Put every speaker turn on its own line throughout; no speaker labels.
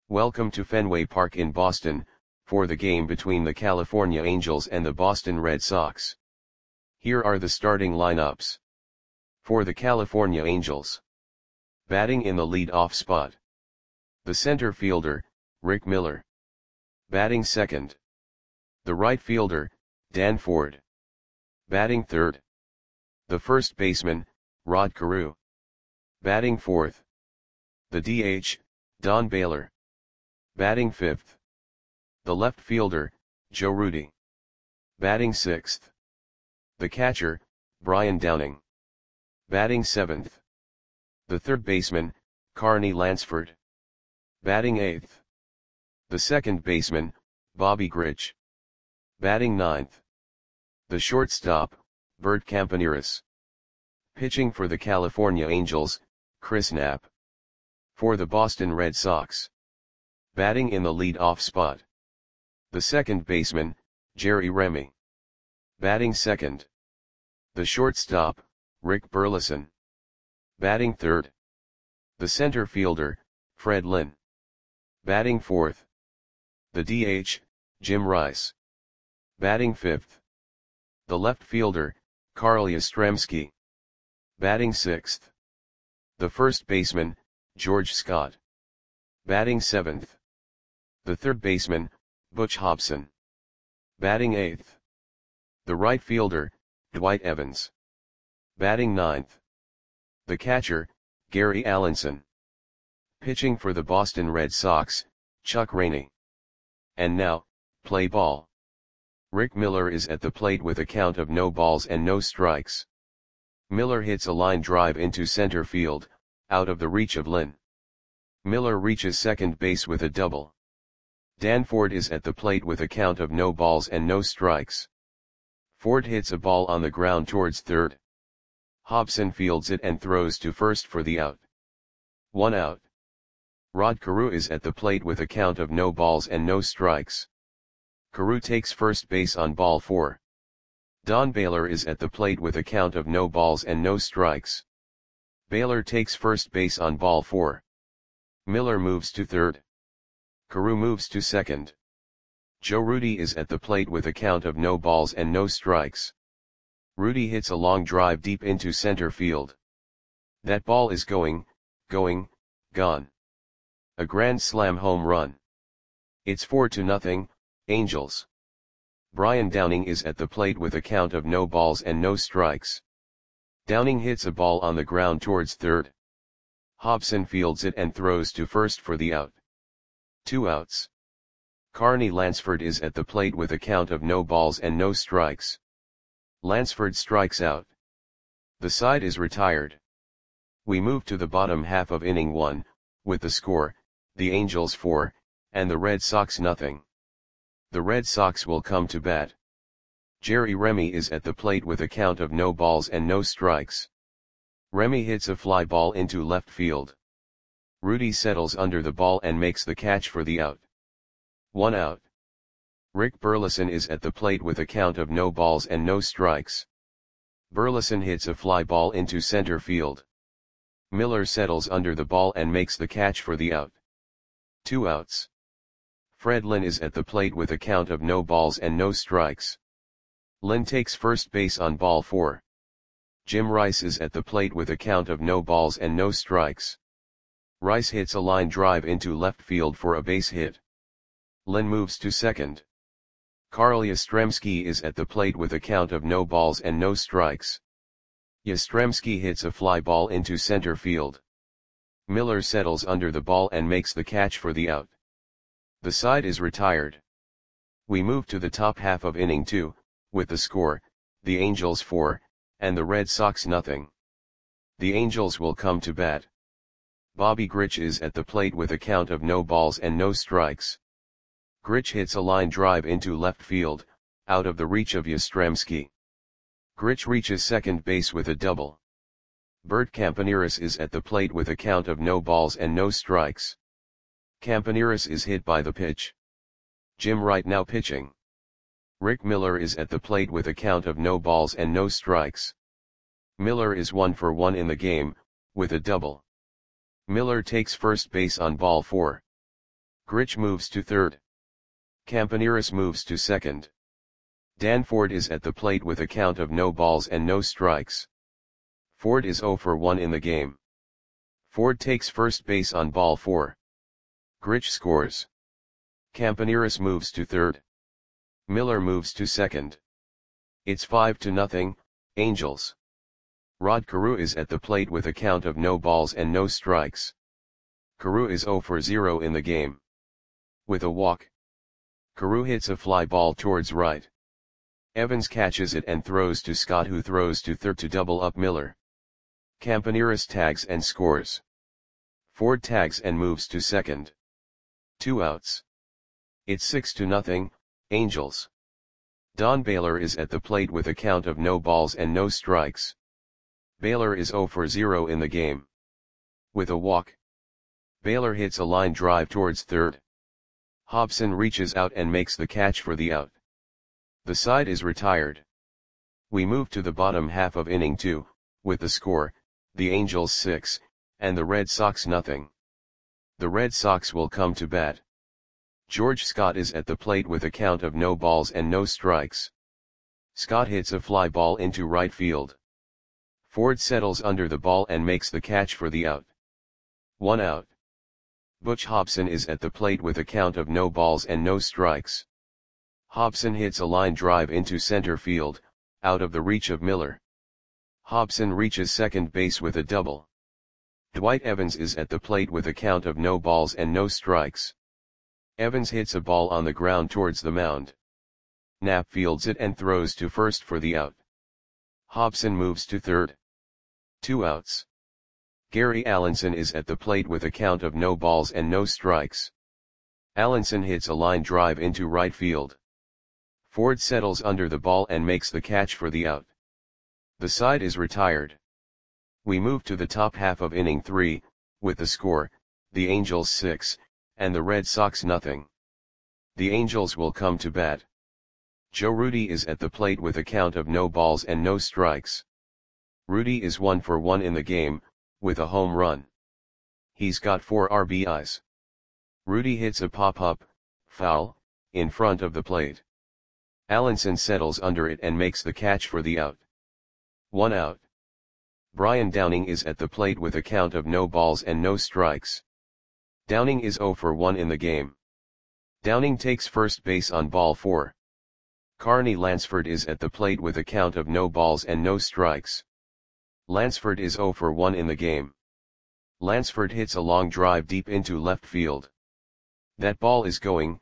Welcome to Fenway Park in Boston, for the game between the California Angels and the Boston Red Sox. Here are the starting lineups. For the California Angels. Batting in the lead-off spot. The center fielder, Rick Miller. Batting second. The right fielder, Dan Ford. Batting third. The first baseman, Rod Carew. Batting fourth. The DH, Don Baylor. Batting fifth. The left fielder, Joe Rudi. Batting sixth. The catcher, Brian Downing. Batting seventh. The third baseman, Carney Lansford. Batting eighth. The second baseman, Bobby Grich. Batting ninth. The shortstop, Bert Campaneris. Pitching for the California Angels, Chris Knapp. For the Boston Red Sox. Batting in the lead-off spot. The second baseman, Jerry Remy. Batting second. The shortstop, Rick Burleson. Batting third. The center fielder, Fred Lynn. Batting fourth. The DH, Jim Rice. Batting fifth. The left fielder, Carl Yastrzemski. Batting sixth. The first baseman, George Scott. Batting seventh. The third baseman, Butch Hobson. Batting eighth. The right fielder, Dwight Evans. Batting ninth. The catcher, Gary Allenson. Pitching for the Boston Red Sox, Chuck Rainey. And now, play ball. Rick Miller is at the plate with a count of no balls and no strikes. Miller hits a line drive into center field, out of the reach of Lynn. Miller reaches second base with a double. Dan Ford is at the plate with a count of no balls and no strikes. Ford hits a ball on the ground towards third. Hobson fields it and throws to first for the out. 1 out. Rod Carew is at the plate with a count of no balls and no strikes. Carew takes first base on ball 4. Don Baylor is at the plate with a count of no balls and no strikes. Baylor takes first base on ball 4. Miller moves to third. Carew moves to second. Joe Rudi is at the plate with a count of no balls and no strikes. Rudi hits a long drive deep into center field. That ball is gone. A grand slam home run. It's 4-0, Angels. Brian Downing is at the plate with a count of no balls and no strikes. Downing hits a ball on the ground towards third. Hobson fields it and throws to first for the out. 2 outs. Carney Lansford is at the plate with a count of no balls and no strikes. Lansford strikes out. The side is retired. We move to the bottom half of inning 1, with the score, the Angels 4, and the Red Sox nothing. The Red Sox will come to bat. Jerry Remy is at the plate with a count of no balls and no strikes. Remy hits a fly ball into left field. Rudi settles under the ball and makes the catch for the out. 1 out. Rick Burleson is at the plate with a count of no balls and no strikes. Burleson hits a fly ball into center field. Miller settles under the ball and makes the catch for the out. 2 outs. Fred Lynn is at the plate with a count of no balls and no strikes. Lynn takes first base on ball 4. Jim Rice is at the plate with a count of no balls and no strikes. Rice hits a line drive into left field for a base hit. Lynn moves to second. Carl Yastrzemski is at the plate with a count of no balls and no strikes. Yastrzemski hits a fly ball into center field. Miller settles under the ball and makes the catch for the out. The side is retired. We move to the top half of inning 2, with the score, the Angels 4, and the Red Sox nothing. The Angels will come to bat. Bobby Grich is at the plate with a count of no balls and no strikes. Grich hits a line drive into left field, out of the reach of Yastrzemski. Grich reaches second base with a double. Bert Campaneris is at the plate with a count of no balls and no strikes. Campaneris is hit by the pitch. Jim Wright now pitching. Rick Miller is at the plate with a count of no balls and no strikes. Miller is 1 for 1 in the game, with a double. Miller takes first base on ball 4. Grich moves to third. Campaneris moves to second. Dan Ford is at the plate with a count of no balls and no strikes. Ford is 0 for 1 in the game. Ford takes first base on ball 4. Grich scores. Campaneris moves to third. Miller moves to second. It's 5-0, Angels. Rod Carew is at the plate with a count of no balls and no strikes. Carew is 0 for 0 in the game. With a walk, Carew hits a fly ball towards right. Evans catches it and throws to Scott, who throws to third to double up Miller. Campaneris tags and scores. Ford tags and moves to second. 2 outs. It's 6-0, Angels. Don Baylor is at the plate with a count of no balls and no strikes. Baylor is 0 for 0 in the game. With a walk, Baylor hits a line drive towards third. Hobson reaches out and makes the catch for the out. The side is retired. We move to the bottom half of inning 2, with the score, the Angels 6, and the Red Sox nothing. The Red Sox will come to bat. George Scott is at the plate with a count of no balls and no strikes. Scott hits a fly ball into right field. Ford settles under the ball and makes the catch for the out. 1 out. Butch Hobson is at the plate with a count of no balls and no strikes. Hobson hits a line drive into center field, out of the reach of Miller. Hobson reaches second base with a double. Dwight Evans is at the plate with a count of no balls and no strikes. Evans hits a ball on the ground towards the mound. Knapp fields it and throws to first for the out. Hobson moves to third. 2 outs. Gary Allenson is at the plate with a count of no balls and no strikes. Allenson hits a line drive into right field. Ford settles under the ball and makes the catch for the out. The side is retired. We move to the top half of inning 3, with the score, the Angels 6, and the Red Sox nothing. The Angels will come to bat. Joe Rudi is at the plate with a count of no balls and no strikes. Rudi is 1 for 1 in the game, with a home run. He's got 4 RBIs. Rudi hits a pop-up, foul, in front of the plate. Allenson settles under it and makes the catch for the out. 1 out. Brian Downing is at the plate with a count of no balls and no strikes. Downing is 0 for 1 in the game. Downing takes first base on ball 4. Carney Lansford is at the plate with a count of no balls and no strikes. Lansford is 0 for 1 in the game. Lansford hits a long drive deep into left field. That ball is gone.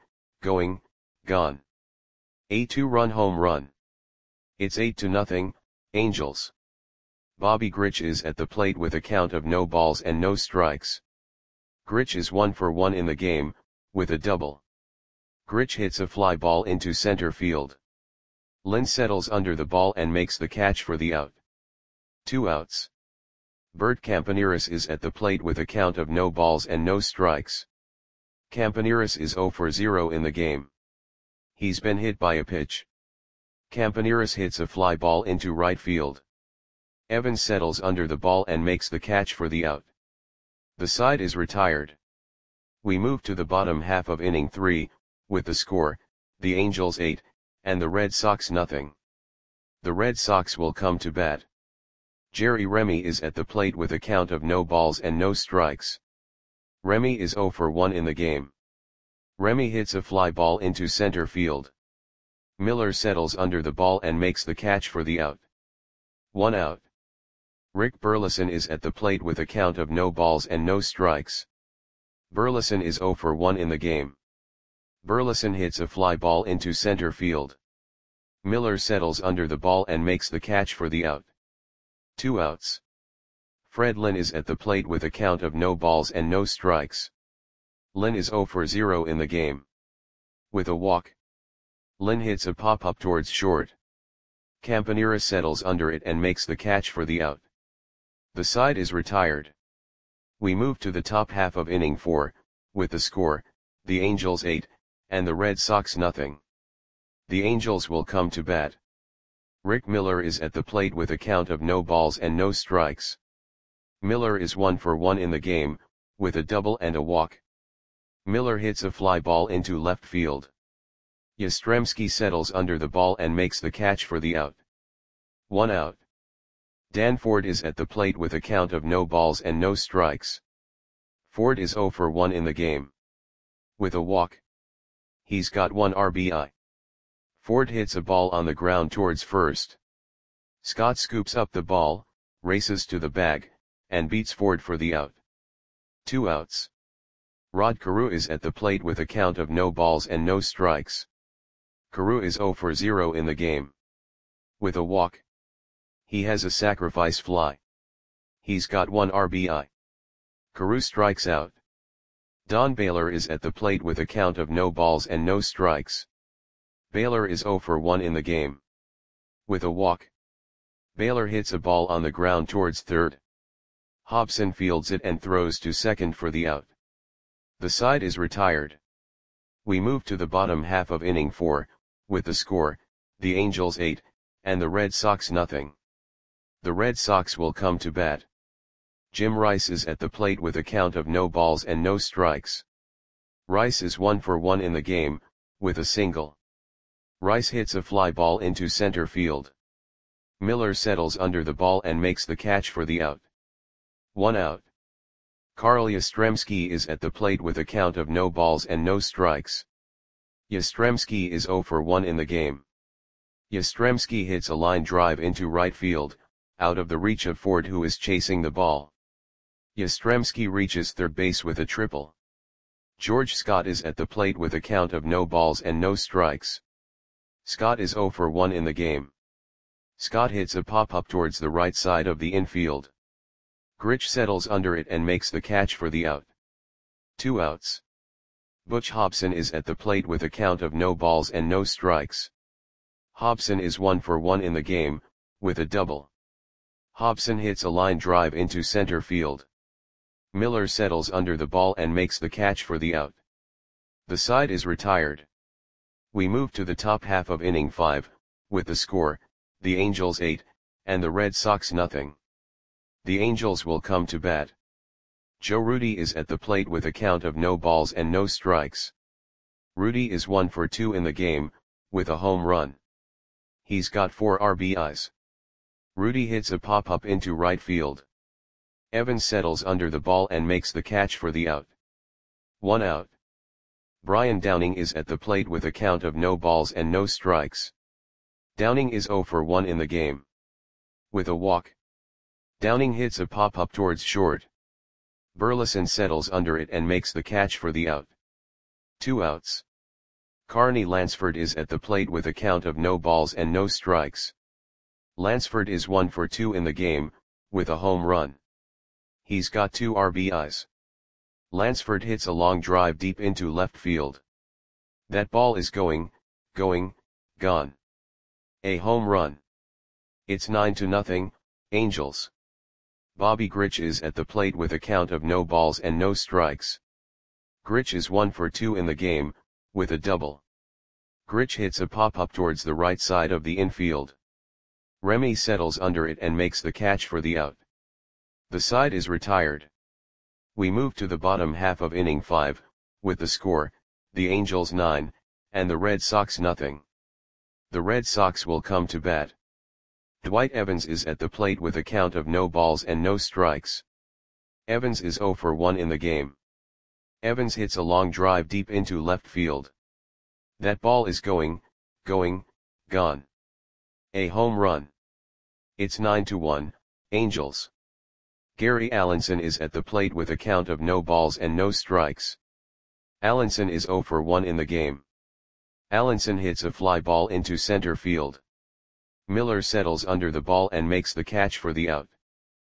A 2-run home run. It's 8-0, Angels. Bobby Grich is at the plate with a count of no balls and no strikes. Grich is 1 for 1 in the game, with a double. Grich hits a fly ball into center field. Lynn settles under the ball and makes the catch for the out. 2 outs. Bert Campaneris is at the plate with a count of no balls and no strikes. Campaneris is 0 for 0 in the game. He's been hit by a pitch. Campaneris hits a fly ball into right field. Evans settles under the ball and makes the catch for the out. The side is retired. We move to the bottom half of inning 3, with the score, the Angels 8, and the Red Sox nothing. The Red Sox will come to bat. Jerry Remy is at the plate with a count of no balls and no strikes. Remy is 0 for 1 in the game. Remy hits a fly ball into center field. Miller settles under the ball and makes the catch for the out. 1 out. Rick Burleson is at the plate with a count of no balls and no strikes. Burleson is 0 for 1 in the game. Burleson hits a fly ball into center field. Miller settles under the ball and makes the catch for the out. 2 outs. Fred Lynn is at the plate with a count of no balls and no strikes. Lynn is 0 for 0 in the game. With a walk, Lynn hits a pop-up towards short. Campaneris settles under it and makes the catch for the out. The side is retired. We move to the top half of inning 4, with the score, the Angels 8, and the Red Sox nothing. The Angels will come to bat. Rick Miller is at the plate with a count of no balls and no strikes. Miller is 1 for 1 in the game, with a double and a walk. Miller hits a fly ball into left field. Yastrzemski settles under the ball and makes the catch for the out. 1 out. Dan Ford is at the plate with a count of no balls and no strikes. Ford is 0 for 1 in the game. With a walk, he's got 1 RBI. Ford hits a ball on the ground towards first. Scott scoops up the ball, races to the bag, and beats Ford for the out. 2 outs. Rod Carew is at the plate with a count of no balls and no strikes. Carew is 0 for 0 in the game. With a walk, he has a sacrifice fly. He's got 1 RBI. Carew strikes out. Don Baylor is at the plate with a count of no balls and no strikes. Baylor is 0 for 1 in the game. With a walk, Baylor hits a ball on the ground towards third. Hobson fields it and throws to second for the out. The side is retired. We move to the bottom half of inning 4, with the score, the Angels 8, and the Red Sox nothing. The Red Sox will come to bat. Jim Rice is at the plate with a count of no balls and no strikes. Rice is 1 for 1 in the game, with a single. Rice hits a fly ball into center field. Miller settles under the ball and makes the catch for the out. 1 out. Carl Yastrzemski is at the plate with a count of no balls and no strikes. Yastrzemski is 0 for 1 in the game. Yastrzemski hits a line drive into right field, out of the reach of Ford who is chasing the ball. Yastrzemski reaches third base with a triple. George Scott is at the plate with a count of no balls and no strikes. Scott is 0 for 1 in the game. Scott hits a pop-up towards the right side of the infield. Grich settles under it and makes the catch for the out. 2 outs. Butch Hobson is at the plate with a count of no balls and no strikes. Hobson is 1 for 1 in the game, with a double. Hobson hits a line drive into center field. Miller settles under the ball and makes the catch for the out. The side is retired. We move to the top half of inning 5, with the score, the Angels 8, and the Red Sox nothing. The Angels will come to bat. Joe Rudi is at the plate with a count of no balls and no strikes. Rudi is 1 for 2 in the game, with a home run. He's got 4 RBIs. Rudi hits a pop-up into right field. Evans settles under the ball and makes the catch for the out. 1 out. Brian Downing is at the plate with a count of no balls and no strikes. Downing is 0 for 1 in the game. With a walk, Downing hits a pop-up towards short. Burleson settles under it and makes the catch for the out. 2 outs. Carney Lansford is at the plate with a count of no balls and no strikes. Lansford is 1 for 2 in the game, with a home run. He's got 2 RBIs. Lansford hits a long drive deep into left field. That ball is going, gone. A home run. It's 9-0, Angels. Bobby Grich is at the plate with a count of no balls and no strikes. Grich is 1 for 2 in the game, with a double. Grich hits a pop-up towards the right side of the infield. Remy settles under it and makes the catch for the out. The side is retired. We move to the bottom half of inning 5, with the score, the Angels 9, and the Red Sox nothing. The Red Sox will come to bat. Dwight Evans is at the plate with a count of no balls and no strikes. Evans is 0 for 1 in the game. Evans hits a long drive deep into left field. That ball is going, gone. A home run. It's 9-1, Angels. Gary Allenson is at the plate with a count of no balls and no strikes. Allenson is 0 for 1 in the game. Allenson hits a fly ball into center field. Miller settles under the ball and makes the catch for the out.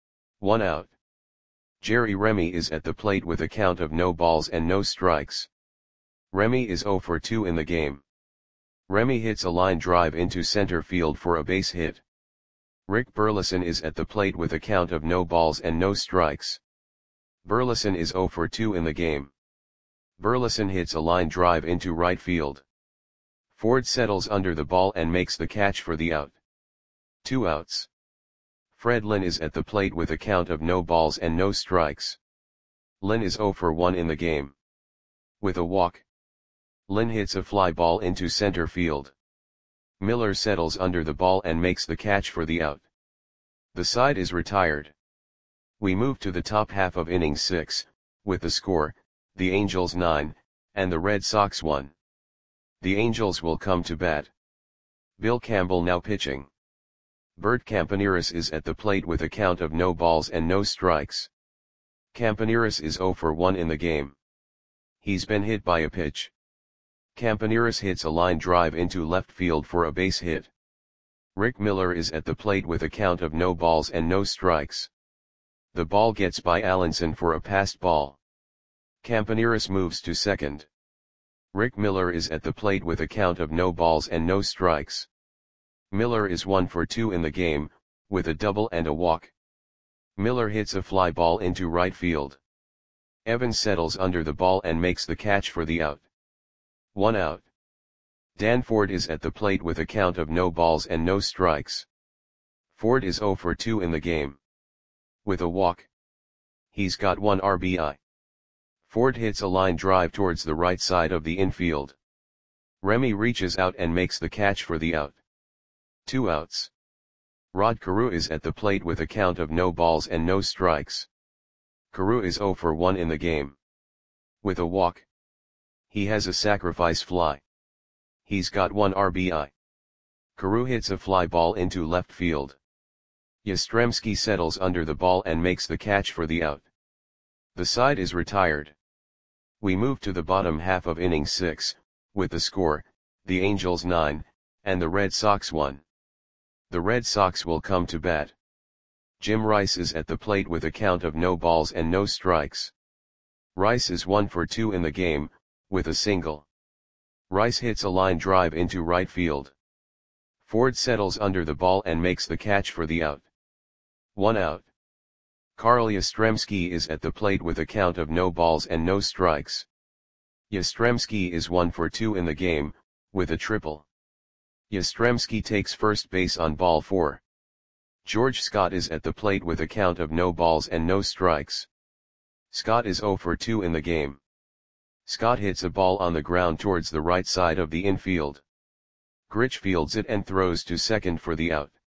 1 out. Jerry Remy is at the plate with a count of no balls and no strikes. Remy is 0 for 2 in the game. Remy hits a line drive into center field for a base hit. Rick Burleson is at the plate with a count of no balls and no strikes. Burleson is 0 for 2 in the game. Burleson hits a line drive into right field. Ford settles under the ball and makes the catch for the out. 2 outs. Fred Lynn is at the plate with a count of no balls and no strikes. Lynn is 0 for 1 in the game. With a walk, Lynn hits a fly ball into center field. Miller settles under the ball and makes the catch for the out. The side is retired. We move to the top half of inning 6, with the score, the Angels 9, and the Red Sox 1. The Angels will come to bat. Bill Campbell now pitching. Bert Campaneris is at the plate with a count of no balls and no strikes. Campaneris is 0 for 1 in the game. He's been hit by a pitch. Campaneris hits a line drive into left field for a base hit. Rick Miller is at the plate with a count of no balls and no strikes. The ball gets by Allenson for a passed ball. Campaneris moves to second. Rick Miller is at the plate with a count of no balls and no strikes. Miller is 1 for 2 in the game, with a double and a walk. Miller hits a fly ball into right field. Evans settles under the ball and makes the catch for the out. 1 out. Dan Ford is at the plate with a count of no balls and no strikes. Ford is 0 for 2 in the game. With a walk, he's got 1 RBI. Ford hits a line drive towards the right side of the infield. Remy reaches out and makes the catch for the out. 2 outs. Rod Carew is at the plate with a count of no balls and no strikes. Carew is 0 for 1 in the game. With a walk, he has a sacrifice fly. He's got 1 RBI. Carew hits a fly ball into left field. Yastrzemski settles under the ball and makes the catch for the out. The side is retired. We move to the bottom half of inning 6, with the score, the Angels 9, and the Red Sox 1. The Red Sox will come to bat. Jim Rice is at the plate with a count of no balls and no strikes. Rice is 1 for 2 in the game, with a single. Rice hits a line drive into right field. Ford settles under the ball and makes the catch for the out. 1 out. Carl Yastrzemski is at the plate with a count of no balls and no strikes. Yastrzemski is 1 for 2 in the game, with a triple. Yastrzemski takes first base on ball 4. George Scott is at the plate with a count of no balls and no strikes. Scott is 0 for 2 in the game. Scott hits a ball on the ground towards the right side of the infield. Grich fields it and throws to second for the out.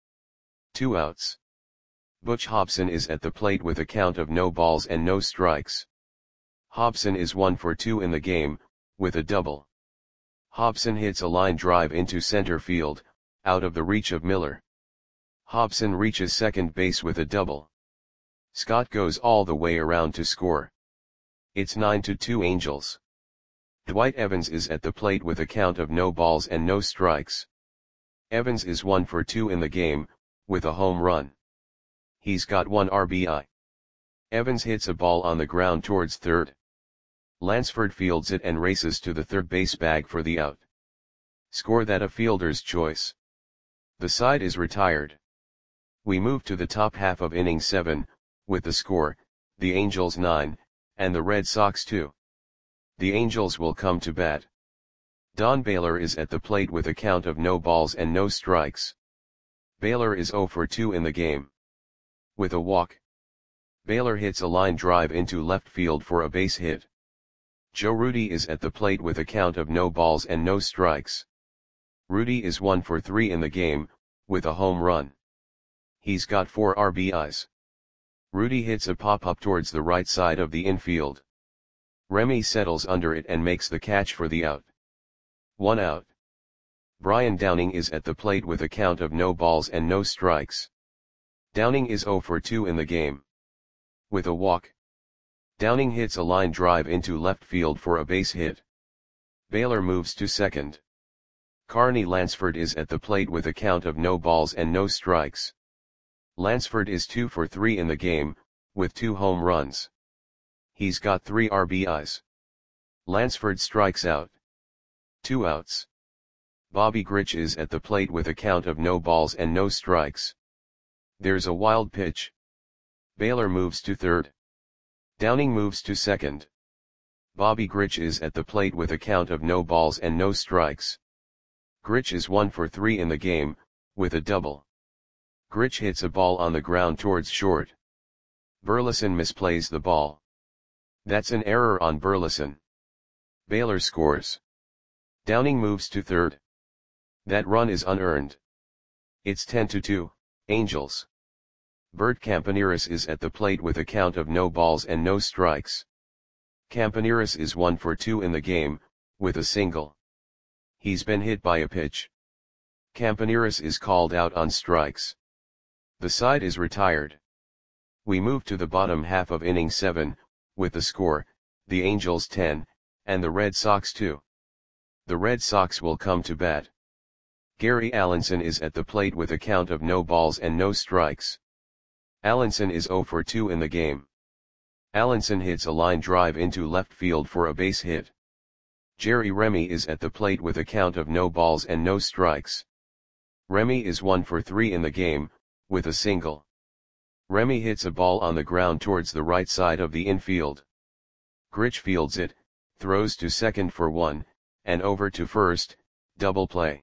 2 outs. Butch Hobson is at the plate with a count of no balls and no strikes. Hobson is 1 for 2 in the game, with a double. Hobson hits a line drive into center field, out of the reach of Miller. Hobson reaches second base with a double. Scott goes all the way around to score. It's 9-2 Angels. Dwight Evans is at the plate with a count of no balls and no strikes. Evans is 1 for 2 in the game, with a home run. He's got 1 RBI. Evans hits a ball on the ground towards third. Lansford fields it and races to the third base bag for the out. Score that a fielder's choice. The side is retired. We move to the top half of inning 7, with the score, the Angels 9, and the Red Sox 2. The Angels will come to bat. Don Baylor is at the plate with a count of no balls and no strikes. Baylor is 0 for 2 in the game. With a walk, Baylor hits a line drive into left field for a base hit. Joe Rudi is at the plate with a count of no balls and no strikes. Rudi is 1 for 3 in the game, with a home run. He's got 4 RBIs. Rudi hits a pop-up towards the right side of the infield. Remy settles under it and makes the catch for the out. 1 out. Brian Downing is at the plate with a count of no balls and no strikes. Downing is 0 for 2 in the game. With a walk, Downing hits a line drive into left field for a base hit. Baylor moves to second. Carney Lansford is at the plate with a count of no balls and no strikes. Lansford is 2 for 3 in the game, with 2 home runs. He's got 3 RBIs. Lansford strikes out. 2 outs. Bobby Grich is at the plate with a count of no balls and no strikes. There's a wild pitch. Baylor moves to third. Downing moves to second. Bobby Grich is at the plate with a count of no balls and no strikes. Grich is 1 for 3 in the game, with a double. Grich hits a ball on the ground towards short. Burleson misplays the ball. That's an error on Burleson. Baylor scores. Downing moves to third. That run is unearned. It's 10-2, Angels. Bert Campaneris is at the plate with a count of no balls and no strikes. Campaneris is 1 for 2 in the game, with a single. He's been hit by a pitch. Campaneris is called out on strikes. The side is retired. We move to the bottom half of inning 7, with the score, the Angels 10, and the Red Sox 2. The Red Sox will come to bat. Gary Allenson is at the plate with a count of no balls and no strikes. Allenson is 0 for 2 in the game. Allenson hits a line drive into left field for a base hit. Jerry Remy is at the plate with a count of no balls and no strikes. Remy is 1 for 3 in the game, with a single. Remy hits a ball on the ground towards the right side of the infield. Grich fields it, throws to second for 1, and over to first, double play.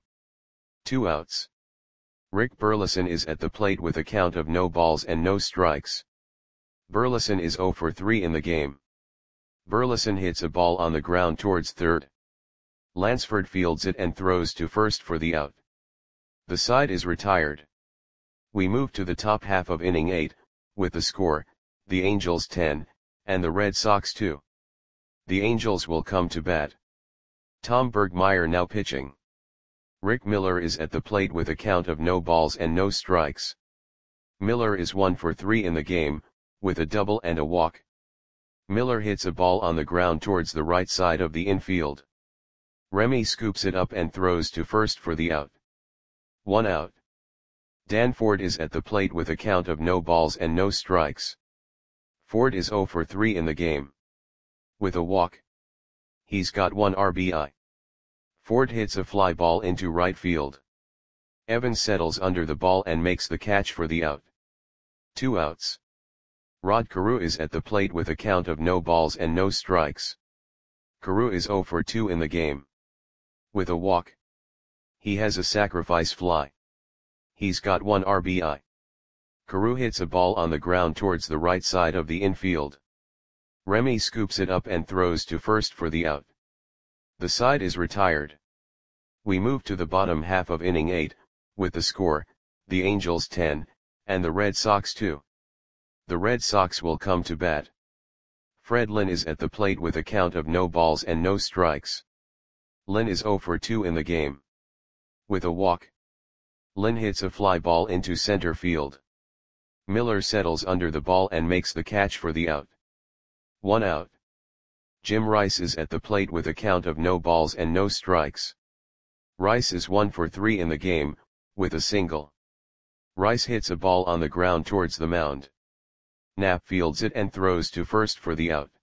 2 outs. Rick Burleson is at the plate with a count of no balls and no strikes. Burleson is 0 for 3 in the game. Burleson hits a ball on the ground towards third. Lansford fields it and throws to first for the out. The side is retired. We move to the top half of inning 8, with the score, the Angels 10, and the Red Sox 2. The Angels will come to bat. Tom Bergmeyer now pitching. Rick Miller is at the plate with a count of no balls and no strikes. Miller is 1 for 3 in the game, with a double and a walk. Miller hits a ball on the ground towards the right side of the infield. Remy scoops it up and throws to first for the out. 1 out. Dan Ford is at the plate with a count of no balls and no strikes. Ford is 0 for 3 in the game. With a walk. He's got 1 RBI. Ford hits a fly ball into right field. Evans settles under the ball and makes the catch for the out. 2 outs. Rod Carew is at the plate with a count of no balls and no strikes. Carew is 0 for 2 in the game. With a walk. He has a sacrifice fly. He's got 1 RBI. Carew hits a ball on the ground towards the right side of the infield. Remy scoops it up and throws to first for the out. The side is retired. We move to the bottom half of inning 8, with the score, the Angels 10, and the Red Sox 2. The Red Sox will come to bat. Fred Lynn is at the plate with a count of no balls and no strikes. Lynn is 0 for 2 in the game. With a walk. Lynn hits a fly ball into center field. Miller settles under the ball and makes the catch for the out. 1 out. Jim Rice is at the plate with a count of no balls and no strikes. Rice is 1 for 3 in the game, with a single. Rice hits a ball on the ground towards the mound. Knapp fields it and throws to first for the out.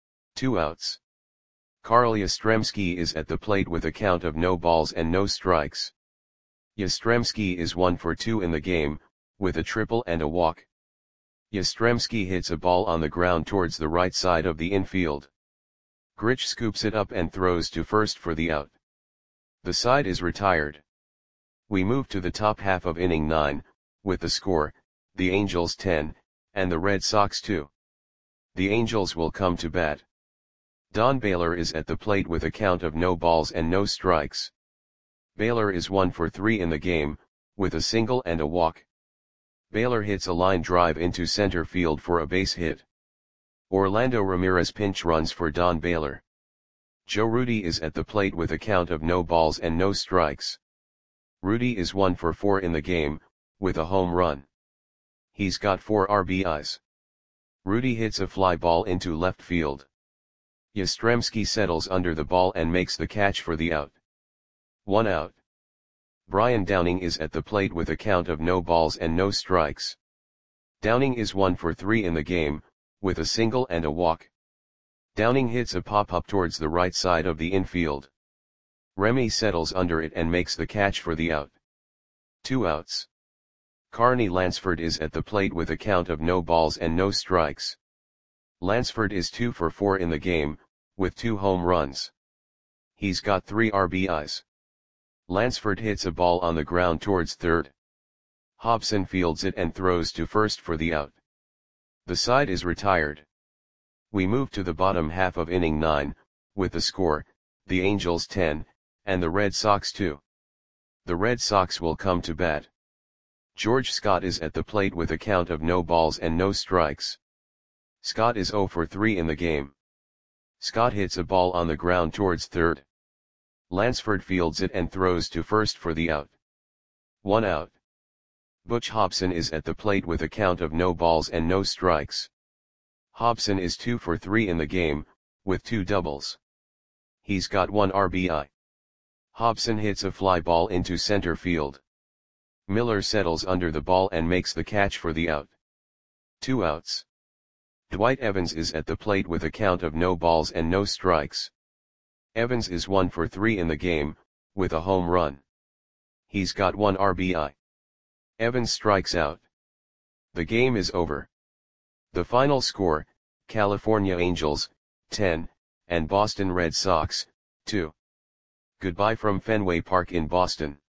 2 outs. Carl Yastrzemski is at the plate with a count of no balls and no strikes. Yastrzemski is 1 for 2 in the game, with a triple and a walk. Yastrzemski hits a ball on the ground towards the right side of the infield. Grich scoops it up and throws to first for the out. The side is retired. We move to the top half of inning 9, with the score, the Angels 10, and the Red Sox 2. The Angels will come to bat. Don Baylor is at the plate with a count of no balls and no strikes. Baylor is 1 for 3 in the game, with a single and a walk. Baylor hits a line drive into center field for a base hit. Orlando Ramirez pinch runs for Don Baylor. Joe Rudi is at the plate with a count of no balls and no strikes. Rudi is 1 for 4 in the game, with a home run. He's got 4 RBIs. Rudi hits a fly ball into left field. Yastrzemski settles under the ball and makes the catch for the out. 1 out. Brian Downing is at the plate with a count of no balls and no strikes. Downing is 1 for 3 in the game, with a single and a walk. Downing hits a pop-up towards the right side of the infield. Remy settles under it and makes the catch for the out. 2 outs. Carney Lansford is at the plate with a count of no balls and no strikes. Lansford is 2 for 4 in the game, with 2 home runs. He's got 3 RBIs. Lansford hits a ball on the ground towards third. Hobson fields it and throws to first for the out. The side is retired. We move to the bottom half of inning 9, with the score, the Angels 10, and the Red Sox 2. The Red Sox will come to bat. George Scott is at the plate with a count of no balls and no strikes. Scott is 0 for 3 in the game. Scott hits a ball on the ground towards third. Lansford fields it and throws to first for the out. 1 out. Butch Hobson is at the plate with a count of no balls and no strikes. Hobson is 2 for 3 in the game, with 2 doubles. He's got 1 RBI. Hobson hits a fly ball into center field. Miller settles under the ball and makes the catch for the out. 2 outs. Dwight Evans is at the plate with a count of no balls and no strikes. Evans is 1 for 3 in the game, with a home run. He's got 1 RBI. Evans strikes out. The game is over. The final score, California Angels, 10, and Boston Red Sox, 2. Goodbye from Fenway Park in Boston.